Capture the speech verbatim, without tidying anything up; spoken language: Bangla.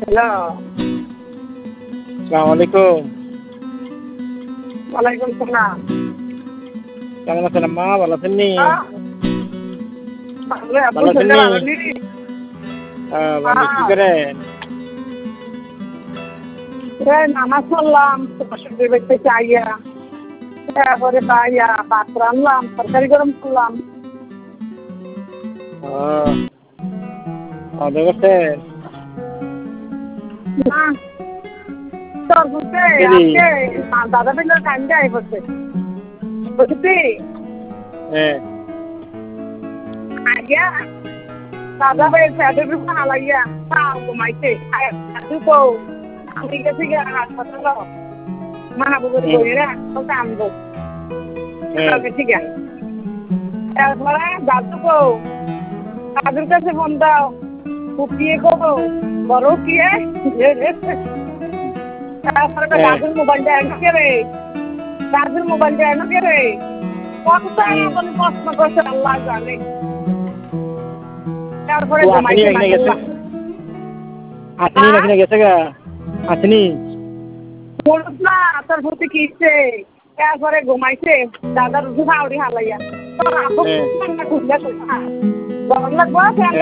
হ্যালো। আসসালামু আলাইকুম। ওয়ালাইকুম সালাম। কেমন আছেন আম্মা? ভালো আছেন নি? আহ ভালো আব্বু ভালো আছেন শরীরটা নি? ভালো নি? আহ, ভালো কি হ্যাঁ। করেন? এই নামাজ পড়লাম শ্বশুরদের বাড়িতে যাইয়া। তারপরে বাইয়া ভাত রান্নলাম, তরকারি গরম করলাম। ও, খাওয়া দাওয়া করছেন? না, তোর বুঝতে কেজি? আজকে দাদা বিলের কান্দে আই পড়ছে। বুঝছি? হ্যাঁ। আইয়া দাদা হুম, ভাই স্যাটের উপর হালাইয়া তাও ঘুমাইছে। দাদু কও আমি গেছি গিয়া হাসপাতাল মাহবুবের হুম, বইয়েরা বলতে আনবো। হ্যাঁ। গেছি গিয়া। তারপরে দাদু কও দাদুর কাছে ফোন দাও। ফুপিয়ে কও বড় কিয়ে তারপরে হ্যাঁ। দাদুর মোবাইলটা এনে কে রে দাদুর মোবাইলটা এনে কে রে কতটা হুম। এমন প্রশ্ন করছে আল্লাহ জানে। তারপরে ও আসেনি ঘুমাইছে এখানে গেছে? মাসাল্লাহ। আসেনি হ্যাঁ নাকি না গেছে গা? আসেনি? বলুস না তোর প্রতি কিসছে তারপরে ঘুমাইছে দাদার উঠে হাওড়ি হালাইয়া তোর আব্বু হ্যাঁ। খুললে গরম লাগবো